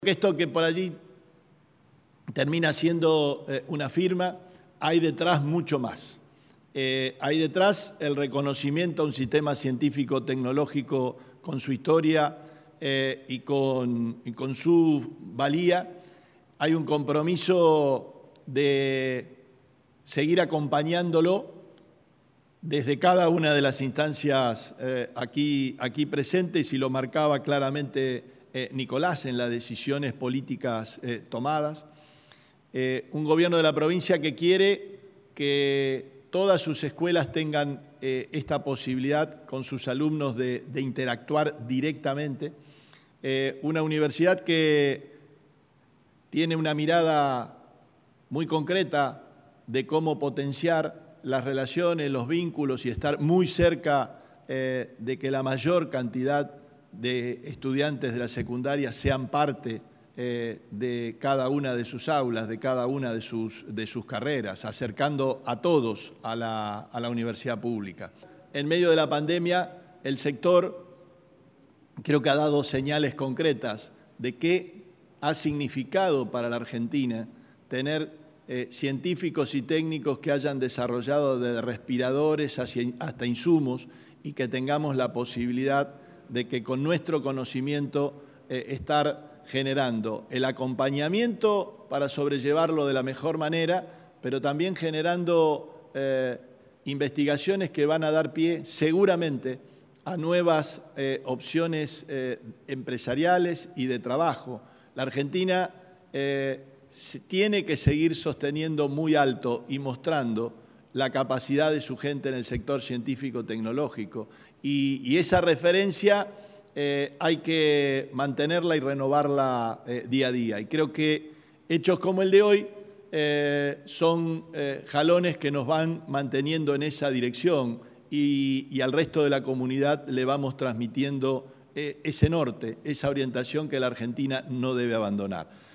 Esto que por allí termina siendo una firma, hay detrás mucho más. Hay detrás el reconocimiento a un sistema científico-tecnológico con su historia y con su valía. Hay un compromiso de seguir acompañándolo desde cada una de las instancias aquí presentes, y lo marcaba claramente Nicolás en las decisiones políticas tomadas. Un gobierno de la provincia que quiere que todas sus escuelas tengan esta posibilidad con sus alumnos de interactuar directamente. Una universidad que tiene una mirada muy concreta de cómo potenciar las relaciones, los vínculos y estar muy cerca de que la mayor cantidad de estudiantes de la secundaria sean parte de cada una de sus aulas, de cada una de sus carreras, acercando a todos a la universidad pública. En medio de la pandemia, el sector creo que ha dado señales concretas de qué ha significado para la Argentina tener científicos y técnicos que hayan desarrollado desde respiradores hasta insumos, y que tengamos la posibilidad de que con nuestro conocimiento estar generando el acompañamiento para sobrellevarlo de la mejor manera, pero también generando investigaciones que van a dar pie seguramente a nuevas opciones empresariales y de trabajo. La Argentina tiene que seguir sosteniendo muy alto y mostrando la capacidad de su gente en el sector científico-tecnológico. Y esa referencia hay que mantenerla y renovarla día a día. Y creo que hechos como el de hoy son jalones que nos van manteniendo en esa dirección, y al resto de la comunidad le vamos transmitiendo ese norte, esa orientación que la Argentina no debe abandonar.